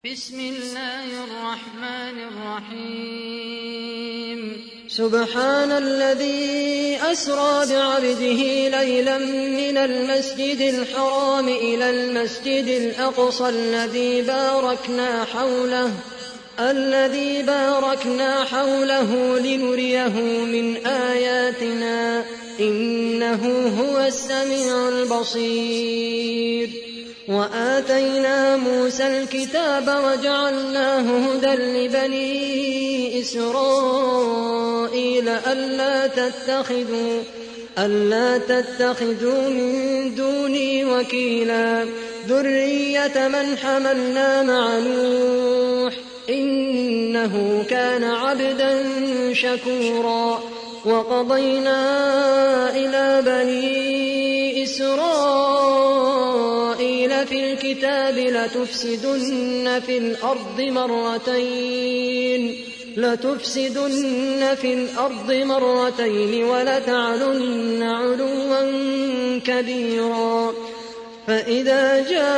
بسم الله الرحمن الرحيم سبحان الذي أسرى بعبده ليلا من المسجد الحرام إلى المسجد الأقصى الذي باركنا حوله لنريه من آياتنا إنه هو السميع البصير. وآتينا موسى الكتاب وجعلناه هدى لبني إسرائيل ألا تتخذوا من دوني وكيلا ذرية من حملنا مع نوح إنه كان عبدا شكورا. وقضينا إلى بني إسرائيل في الكتاب لتفسدن في الأرض مرتين ولتعلن علوا كبيرا. فإذا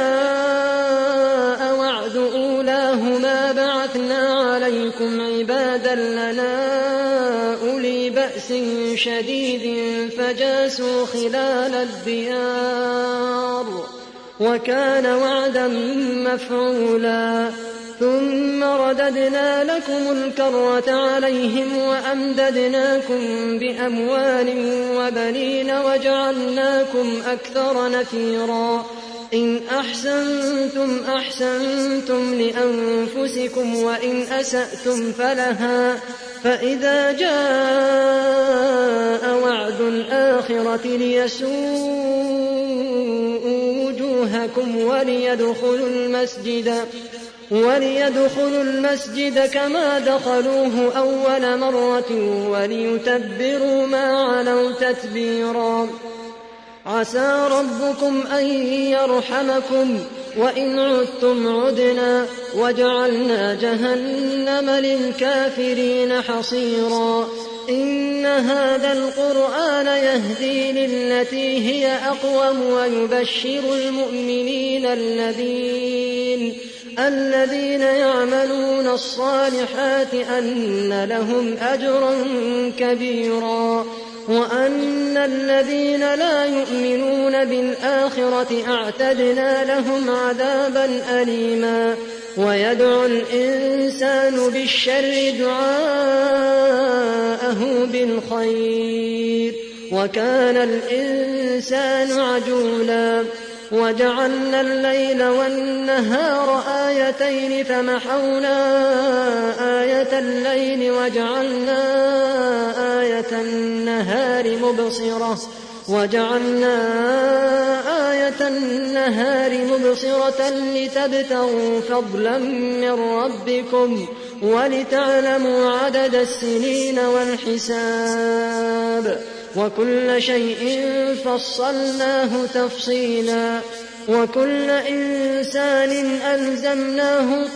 جاء وعد أولاهما بعثنا عليكم عبادا لنا أولي بأس شديد فجاسوا خلال الديار وكان وعدا مفعولا. ثم رددنا لكم الكرة عليهم وأمددناكم بأموال وبنين وجعلناكم أكثر نفيرا. إن أحسنتم أحسنتم لأنفسكم وإن أسأتم فلها. فإذا جاء وعد الآخرة ليسوءوا وجوهكم وليدخلوا المسجد كما دخلوه أول مرة وليتبروا ما علوا تتبيرا. عسى ربكم أن يرحمكم وإن عدتم عدنا وجعلنا جهنم للكافرين حصيرا. إن هذا القرآن يهدي للتي هي أقوم ويبشر المؤمنين الذين يعملون الصالحات أن لهم أجرا كبيرا وأن الذين لا يؤمنون بالآخرة أعتدنا لهم عذابا أليما. ويدعو الإنسان بالشر دعاءه بالخير وكان الإنسان عجولا. وجعلنا الليل والنهار آيتين فمحونا آية الليل وجعلنا آية النهار مبصرة لتبتغوا فضلا من ربكم ولتعلموا عدد السنين والحساب وكل شيء فصلناه تفصيلا. وكل إنسان ألزمناه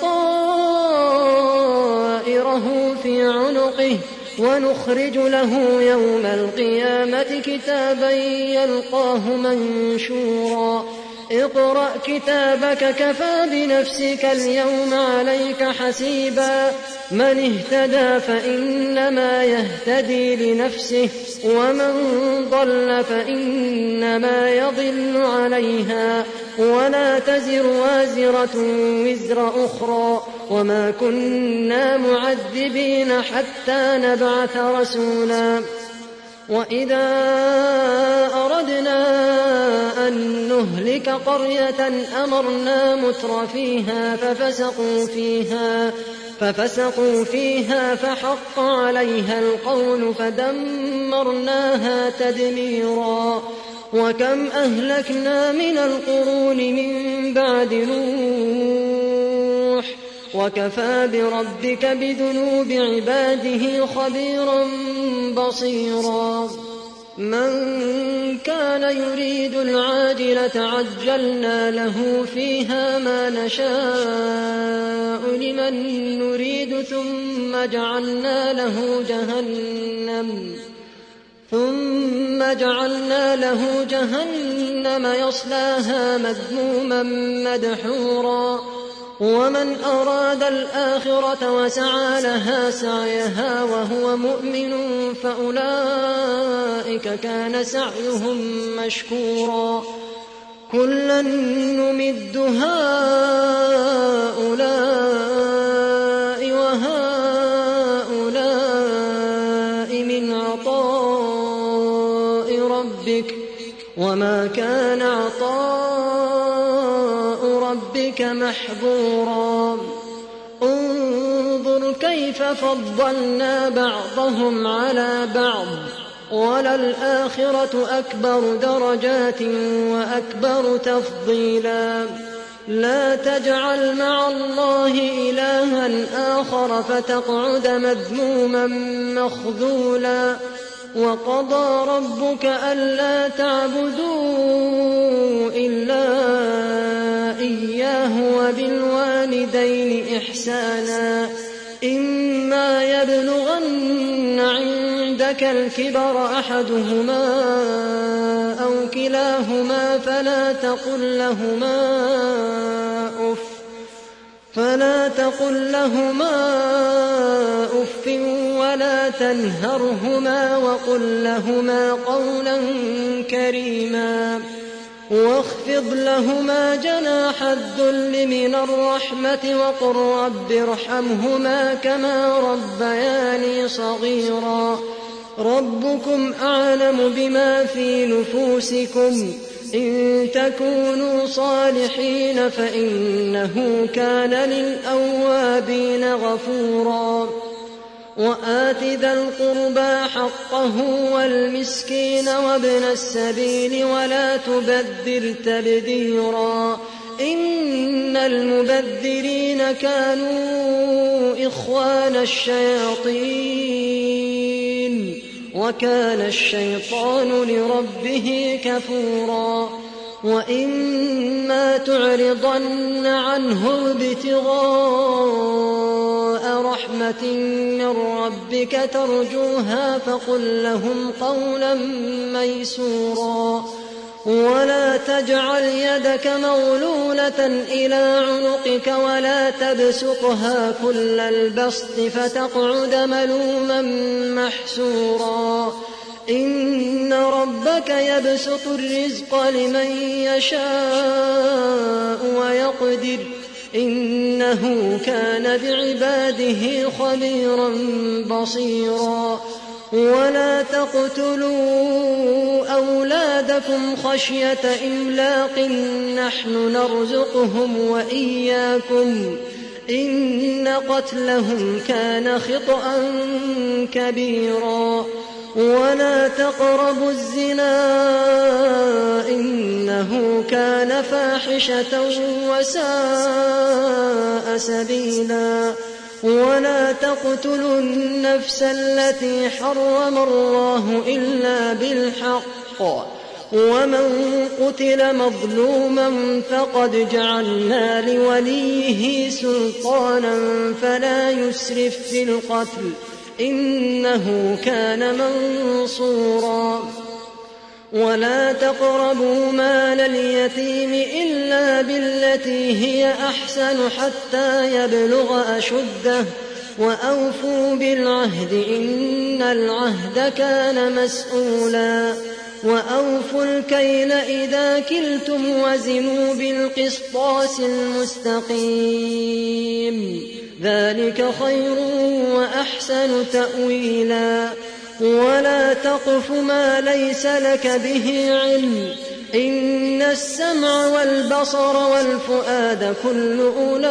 طائره في عنقه ونخرج له يوم القيامة كتابا يلقاه منشورا. اقرأ كتابك كفى بنفسك اليوم عليك حسيبا. من اهتدى فإنما يهتدي لنفسه ومن ضل فإنما يضل عليها ولا تزر وازرة وزر أخرى وما كنا معذبين حتى نبعث رسولا. وإذا أردنا أن نهلك قرية أمرنا متر فيها ففسقوا فيها فحق عليها القول فدمرناها تدميرا. وكم أهلكنا من القرون من بعد نوح وكفى بربك بذنوب عباده خبيرا بصيرا. من كان يريد العاجلة عجلنا له فيها ما نشاء لمن نريد ثم جعلنا له جهنم يصلاها مذموما مدحورا. ومن أراد الآخرة وسعى لها سعيها وهو مؤمن فأولئك كان سعيهم مشكورا كلا نمد هؤلاء وهؤلاء من عطاء ربك وما كان عطاء ربك محظورا انظر كيف فضلنا بعضهم على بعض وللآخرة أكبر درجات وأكبر تفضيلا لا تجعل مع الله إلها آخر فتقعد مذموما مخذولا وقضى ربك ألا تعبدوا إلا إياه وبالوالدين إحسانا إما يبلغن عندك الكبر أحدهما أو كلاهما فلا تقل لهما أف ولا تنهرهما وقل لهما قولا كريما واخفض لهما جناح الذل من الرحمة وقل رب ارحمهما كما ربياني صغيرا ربكم أعلم بما في نفوسكم إن تكونوا صالحين فإنه كان للأوابين غفورا وآت ذا القربى حقه والمسكين وابن السبيل ولا تبذر تبذيرا إن المبذرين كانوا إخوان الشياطين وكان الشيطان لربه كفورا وإما تعرضن عنهم ابتغاء رحمة من ربك ترجوها فقل لهم قولا ميسورا ولا تجعل يدك مغلولة إلى عنقك ولا تبسطها كل البسط فتقعد ملوما محسورا إن ربك يبسط الرزق لمن يشاء ويقدر إنه كان بعباده خبيرا بصيرا ولا تقتلوا أولادكم خشية إملاق نحن نرزقهم وإياكم إن قتلهم كان خطأ كبيرا ولا تقربوا الزنا إنه كان فاحشة وساء سبيلا ولا تقتلوا النفس التي حرم الله إلا بالحق ومن قتل مظلوما فقد جعلنا لوليه سلطانا فلا يسرف في القتل إنه كان منصورا ولا تقربوا مال اليتيم إلا بالتي هي أحسن حتى يبلغ أشده وأوفوا بالعهد إن العهد كان مسؤولا وأوفوا الكيل إذا كلتم وزنوا بالقسطاس المستقيم ذلك خير وأحسن تأويلا ولا تقف ما ليس لك به علم إن السمع والبصر والفؤاد كل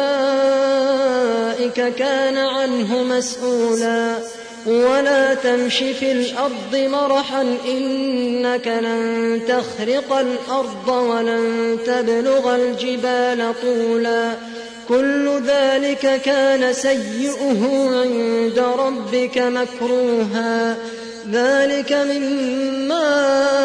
أولئك كان عنه مسؤولا ولا تمش في الأرض مرحا إنك لن تخرق الأرض ولن تبلغ الجبال طولا كل ذلك كان سيئه عند ربك مكروها ذلك مما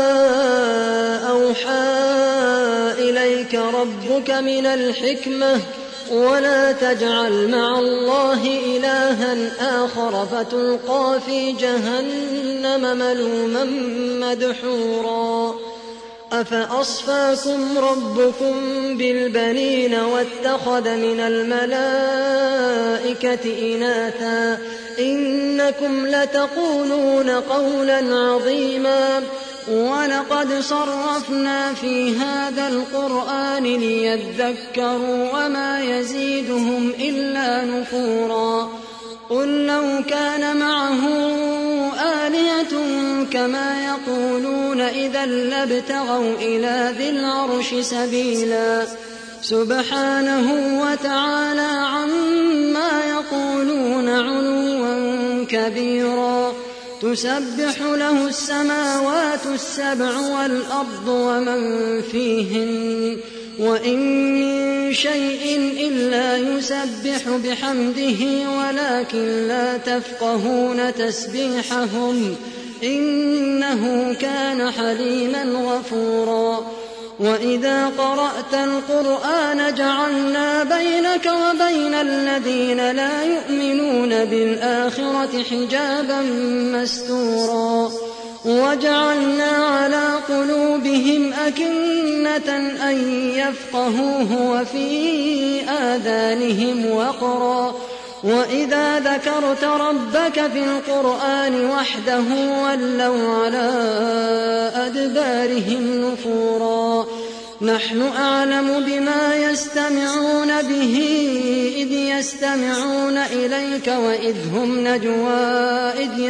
أوحى إليك ربك من الحكمة ولا تجعل مع الله إلها آخر فتلقى في جهنم ملوما مدحورا أفأصفاكم ربكم بالبنين واتخذ من الملائكة إناثا إنكم لتقولون قولا عظيما ولقد صرفنا في هذا القرآن ليذكروا وما يزيدهم إلا نفورا قل لو كان معه آلهة كما يقولون إذا لابتغوا إلى ذي العرش سبيلا سبحانه وتعالى عما يقولون علوا كبيرا تسبح له السماوات السبع والأرض ومن فيهن وإن من شيء إلا يسبح بحمده ولكن لا تفقهون تسبيحهم إنه كان حليما غفورا وإذا قرأت القرآن جعلنا بينك وبين الذين لا يؤمنون بالآخرة حجابا مستورا وجعلنا على قلوبهم أكنة أن يفقهوه وفي آذانهم وقرا وإذا ذكرت ربك في القرآن وحده ولوا على أدبارهم نفورا نحن أعلم بما يستمعون به إذ يستمعون إليك وإذ هم نجوى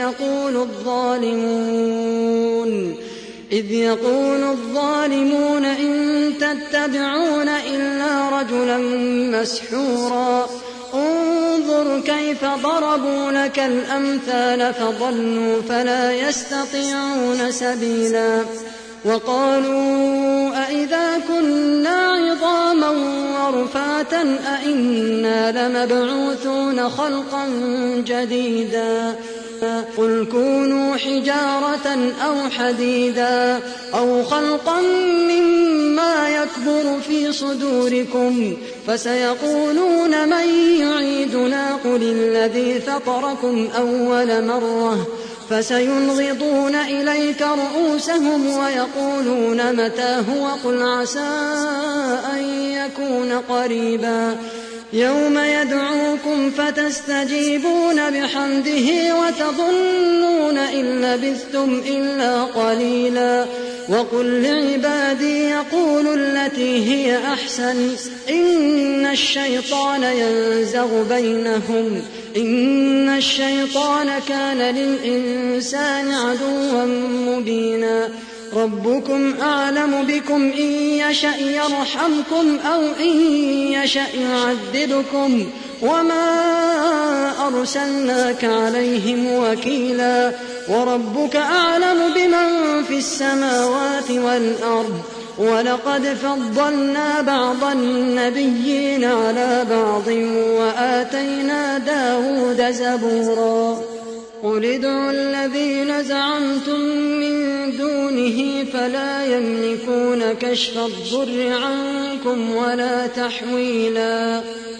إذ يقول الظالمون إن تتبعون إلا رجلا مسحورا انظر كيف ضربوا لك الأمثال فضلوا فلا يستطيعون سبيلا وقالوا أئذا كنا عظاما ورفاتا أئنا لمبعوثون خلقا جديدا قل كونوا حجارة أو حديدا أو خلقا مما يكبر في صدوركم فسيقولون من يعيدنا قل الذي فطركم أول مرة فسينغضون إليك رؤوسهم ويقولون متى هو قل عسى أن يكون قريبا يوم يدعوكم فتستجيبون بحمده وتظنون إن لبثتم إلا قليلا وقل لعبادي يقولوا التي هي أحسن إن الشيطان ينزغ بينهم إن الشيطان كان للإنسان عدوا مبينا ربكم أعلم بكم إن يشأ يرحمكم أو إن يشأ يعذبكم وما أرسلناك عليهم وكيلا وربك أعلم بمن في السماوات والأرض ولقد فضلنا بعض النبيين على بعض وآتينا داود زبورا قل ادعوا الذين زعمتم من دونه فلا يملكون كشف الضر عنكم ولا تحويلا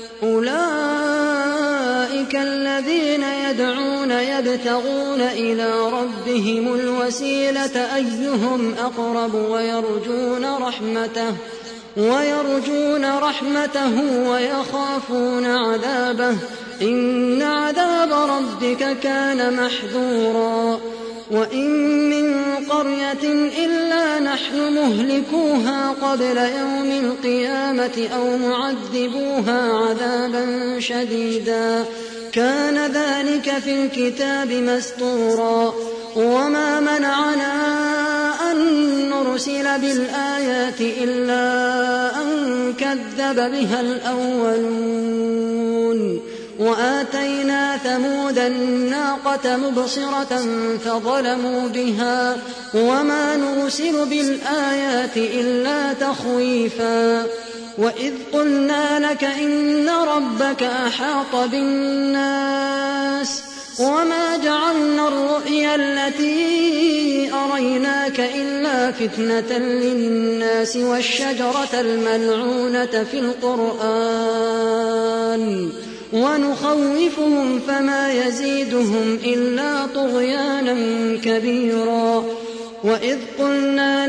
أولئك الذين يدعون يبتغون إلى ربهم الوسيلة أيهم أقرب ويرجون رحمته ويخافون عذابه إن عذاب ربك كان محذورا وإن من قرية إلا نحن مهلكوها قبل يوم القيامة أو معذبوها عذابا شديدا كان ذلك في الكتاب مسطورا وما منعنا أن نرسل بالآيات إلا أن كذب بها الأولون وآتينا ثمود الناقة مبصرة فظلموا بها وما نرسل بالآيات إلا تخويفا وإذ قلنا لك إن ربك أحاط بالناس وما جعلنا الرؤيا التي أريناك إلا فتنة للناس والشجرة الملعونة في القرآن ونخوفهم فما يزيدهم إلا طغيانا كبيرا وإذ قلنا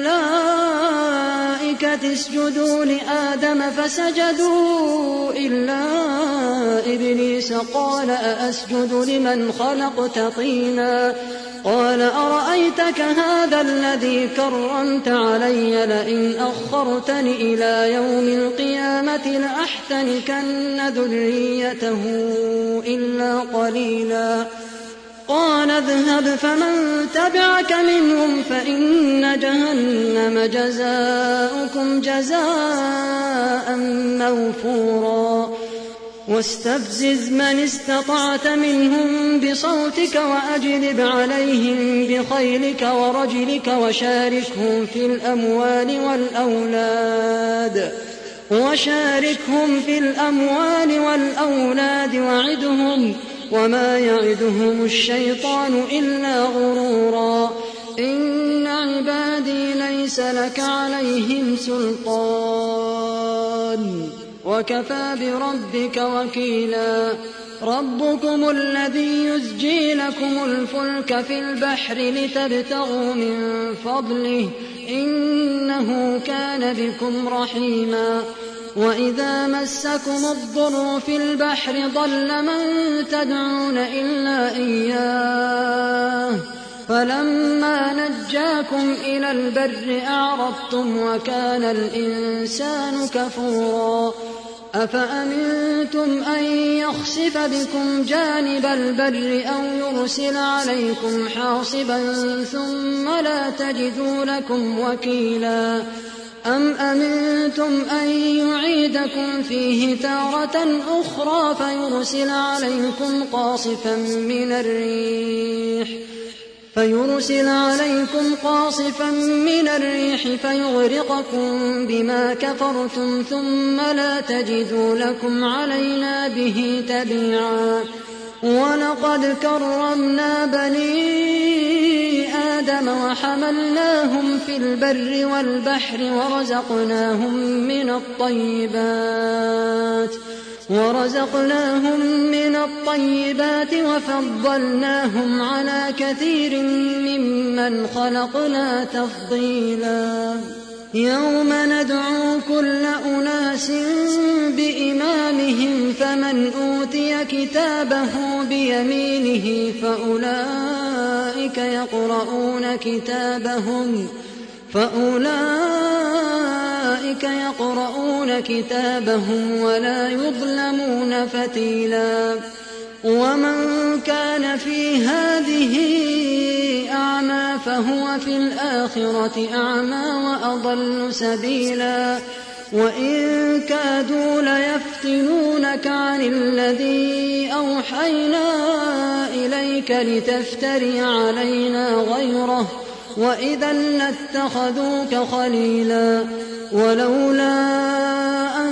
للملائكة اسجدوا لآدم فسجدوا إلا إبليس قال أأسجد لمن خلقت طينا قال أرأيتك هذا الذي كرمت علي لئن أخرتني إلى يوم القيامة لأحتنكن ذريته إلا قليلا قال اذهب فمن تبعك منهم فإن جهنم جزاؤكم جزاء موفورا واستفزز من استطعت منهم بصوتك وأجلب عليهم بخيلك ورجلك وشاركهم في الأموال والأولاد وعدهم وما يعدهم الشيطان إلا غرورا إن عبادي ليس لك عليهم سلطان وكفى بربك وكيلا ربكم الذي يزجي لكم الفلك في البحر لتبتغوا من فضله إنه كان بكم رحيما وإذا مسكم الضر في البحر ضل من تدعون إلا إياه فلما نجاكم إلى البر أعرضتم وكان الإنسان كفورا أفأمنتم أن يخسف بكم جانب البر أو يرسل عليكم حاصبا ثم لا تجدوا لكم وكيلا أم أمنتم أن يعيدكم فيه تارة أخرى فيرسل عليكم قاصفا من الريح فيغرقكم بما كفرتم ثم لا تجدوا لكم علينا به تبيعا ولقد كرمنا بني آدم وحملناهم في البر والبحر ورزقناهم من الطيبات وفضلناهم على كثير ممن خلقنا تفضيلا يوم ندعو كل أناس بإمامهم فمن أوتي كتابه بيمينه فأولئك يقرؤون كتابهم ولا يظلمون فتيلا ومن كان في هذه أعمى فهو في الآخرة أعمى وأضل سبيلا وإن كادوا ليفتنونك عن الذي أوحينا إليك لتفتري علينا غيره وإذا لاتخذوك خليلا ولولا أن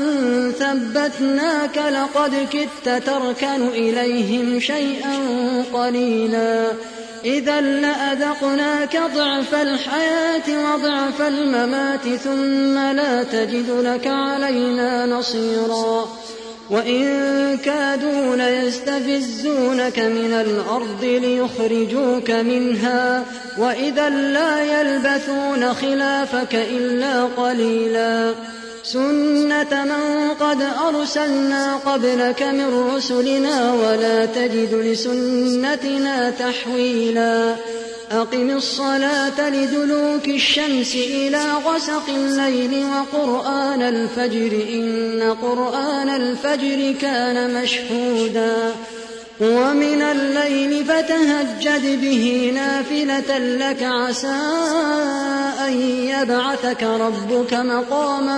ثبتناك لقد كدت تركن إليهم شيئا قليلا إذا لأذقناك ضعف الحياة وضعف الممات ثم لا تجد لك علينا نصيرا وإن كادوا ليستفزونك من الأرض ليخرجوك منها وإذا لا يلبثون خلافك إلا قليلا سنة من قد أرسلنا قبلك من رسلنا ولا تجد لسنتنا تحويلا أقم الصلاة لدلوك الشمس إلى غسق الليل وقرآن الفجر إن قرآن الفجر كان مشهودا ومن الليل فتهجد به نافلة لك عسى أن يبعثك ربك مقاما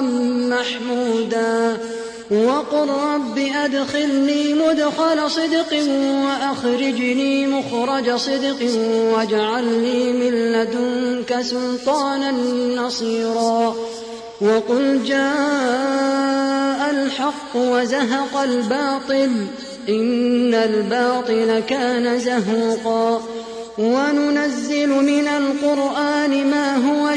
محمودا وقل رب أدخلني مدخل صدق وأخرجني مخرج صدق واجعل لي من لدنك سلطانا نصيرا وقل جاء الحق وزهق الباطل إن الباطل كان زهوقا وننزل من القرآن ما هو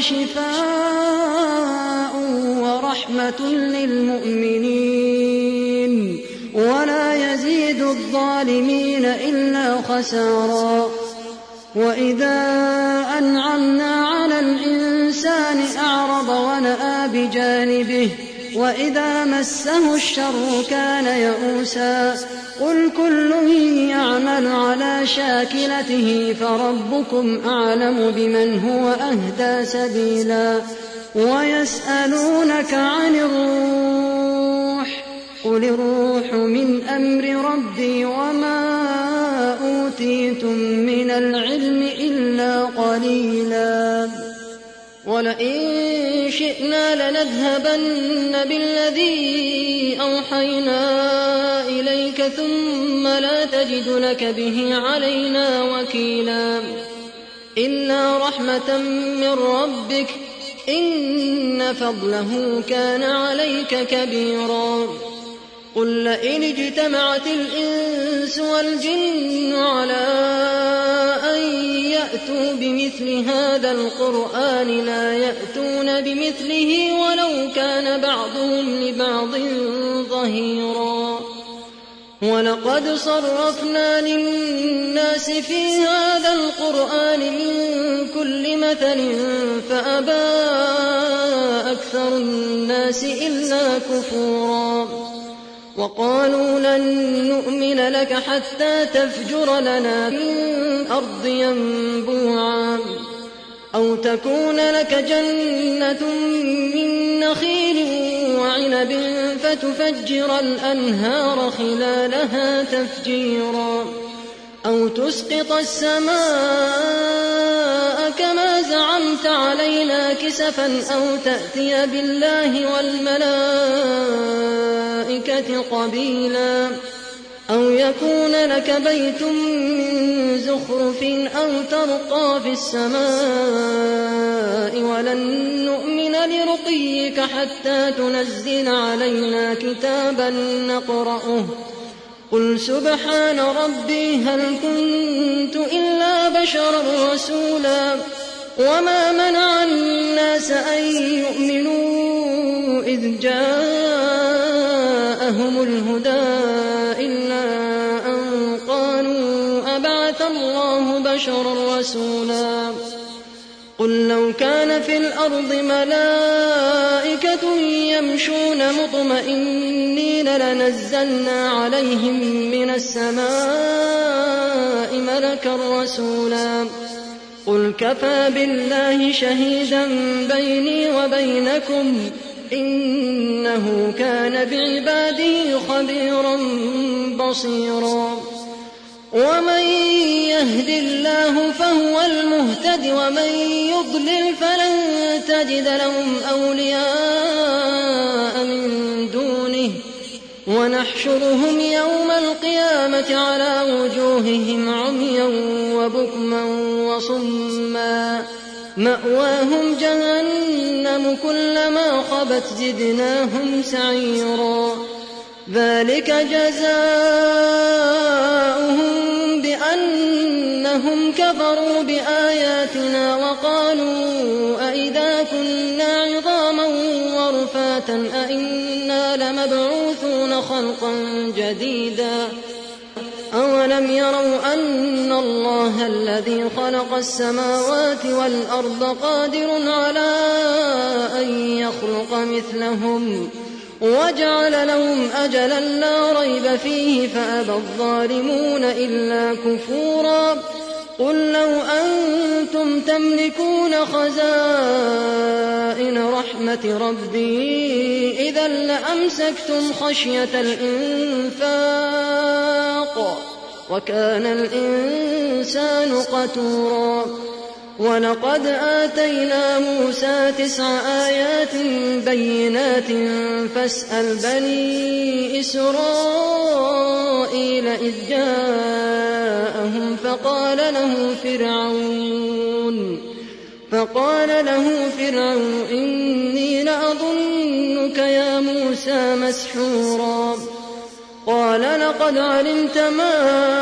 شفاء ورحمة للمؤمنين ولا يزيد الظالمين إلا خسارا وإذا أنعمنا على الإنسان أعرض ونأى بجانبه وإذا مسه الشر كان يئوسا قل كل يعمل على شاكلته فربكم أعلم بمن هو أهدى سبيلا ويسألونك عن الروح قل الروح من أمر ربي وما أوتيتم من العلم إلا قليلا ولئن شئنا لنذهبن بالذي أوحينا إليك ثم لا تجد لك به علينا وكيلا إلا رحمة من ربك إن فضله كان عليك كبيرا قل لئن اجتمعت الإنس والجن على أن يأتوا بمثل هذا القرآن لا يأتون بمثله ولو كان بعضهم لبعض ظهيرا ولقد صرفنا للناس في هذا القرآن من كل مثل فأبى أكثر الناس إلا كفورا وقالوا لن نؤمن لك حتى تفجر لنا من الأرض ينبوعا أو تكون لك جنة من نخيل وعنب فتفجر الأنهار خلالها تفجيرا أو تسقط السماء كما زعمت علينا كسفا أو تأتي بالله والملائكة قبيلا أو يكون لك بيت من زخرف أو ترقى في السماء ولن نؤمن لرقيك حتى تنزل علينا كتابا نقرأه قل سبحان ربي هل كنت إلا بشرا رسولا وما منع الناس أن يؤمنوا إذ جاءهم الهدى إلا أن قالوا أبعث الله بشرا رسولا قل لو كان في الأرض ملائكة يمشون مطمئنين لنزلنا عليهم من السماء ملكا رسولا قل كفى بالله شهيدا بيني وبينكم إنه كان بعباده خبيرا بصيرا ومن يهد الله فهو المهتد ومن يضلل فلن تجد لهم أولياء من دونه ونحشرهم يوم القيامة على وجوههم عميا وبكما وصما مأواهم جهنم كلما خبت زدناهم سعيرا ذلك جزاؤهم بأنهم كفروا بآياتنا وقالوا أئذا كنا عظاما ورفاتا أئنا لمبعوثون خلقا جديدا أولم يروا أن الله الذي خلق السماوات والأرض قادر على أن يخلق مثلهم وجعل لهم أجلا لا ريب فيه فأبى الظالمون إلا كفورا قل لو أنتم تملكون خزائن رحمة ربي إذا لأمسكتم خشية الإنفاق وكان الإنسان قتورا ولقد آتينا موسى 9 آيات بينات فاسأل بني إسرائيل إذ جاءهم فقال له فرعون إني لأظنك يا موسى مسحورا قال لقد علمت ما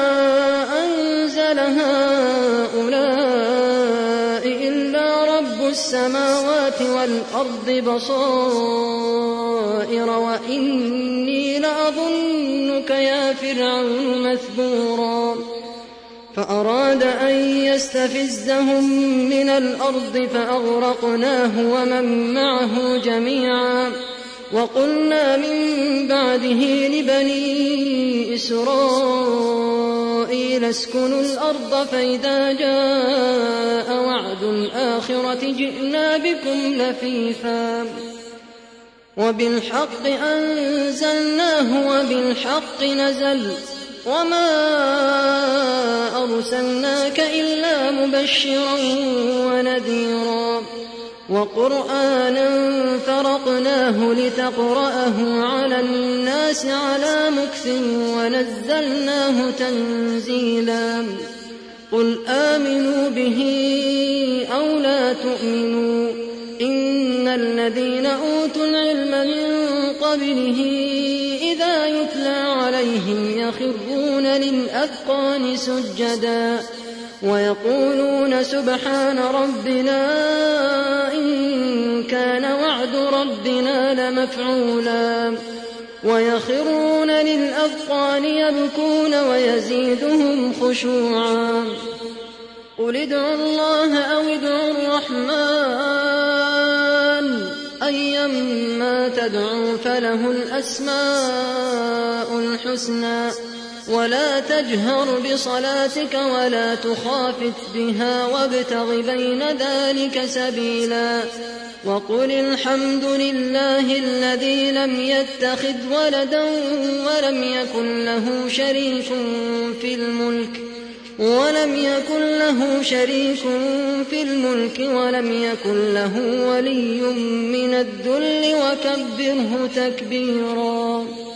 أنزل هؤلاء إلا رب السماوات والأرض بصائر وإني لأظنك يا فرعون مثبورا فأراد أن يستفزهم من الأرض فأغرقناه ومن معه جميعا وقلنا من بعده لبني إسرائيل اسكنوا الأرض فإذا جاء وعد الآخرة جئنا بكم لفيفا وبالحق أنزلناه وبالحق نزل وما أرسلناك إلا مبشرا ونذيرا وقرآنا فرقناه لتقرأه على الناس على مكث ونزلناه تنزيلا قل آمنوا به أو لا تؤمنوا إن الذين أوتوا العلم من قبله إذا يتلى عليهم يخرون للأذقان سجدا ويقولون سبحان ربنا إن كان وعد ربنا لمفعولا ويخرون للأذقان يبكون ويزيدهم خشوعا قل ادعوا الله أو ادعوا الرحمن أيما تدعوا فله الأسماء الحسنى ولا تجهر بصلاتك ولا تخافت بها وابتغ بين ذلك سبيلا وقل الحمد لله الذي لم يتخذ ولدا ولم يكن له شريك في الملك ولم يكن له ولي من الذل وكبره تكبيرا.